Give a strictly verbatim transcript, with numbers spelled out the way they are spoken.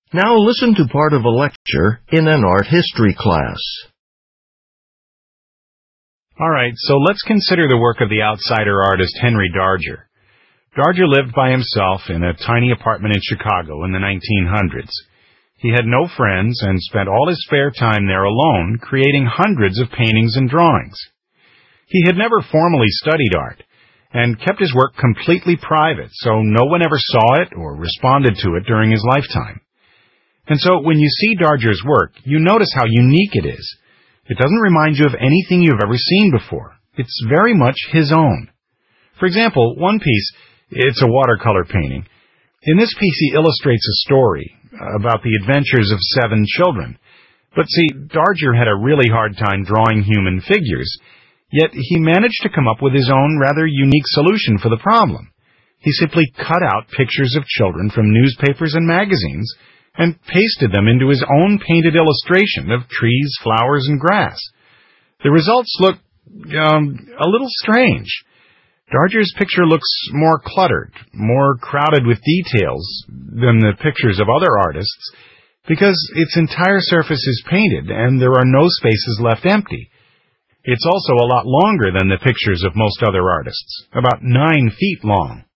Now listen to part of a lecture in an art history class. All right, so let's consider the work of the outsider artist Henry Darger. Darger lived by himself in a tiny apartment in Chicago in the nineteen hundreds. He had no friends and spent all his spare time there alone, creating hundreds of paintings and drawings. He had never formally studied art, and kept his work completely private, so no one ever saw it or responded to it during his lifetime. And so when you see Darger's work, you notice how unique it is. It doesn't remind you of anything you've ever seen before. It's very much his own. For example, one piece, it's a watercolor painting. In this piece, he illustrates a story about the adventures of seven children. But see, Darger had a really hard time drawing human figures, yet he managed to come up with his own rather unique solution for the problem. He simply cut out pictures of children from newspapers and magazines and pasted them into his own painted illustration of trees, flowers, and grass. The results look um, a little strange. Darger's picture looks more cluttered, more crowded with details than the pictures of other artists, because its entire surface is painted and there are no spaces left empty. It's also a lot longer than the pictures of most other artists, about nine feet long.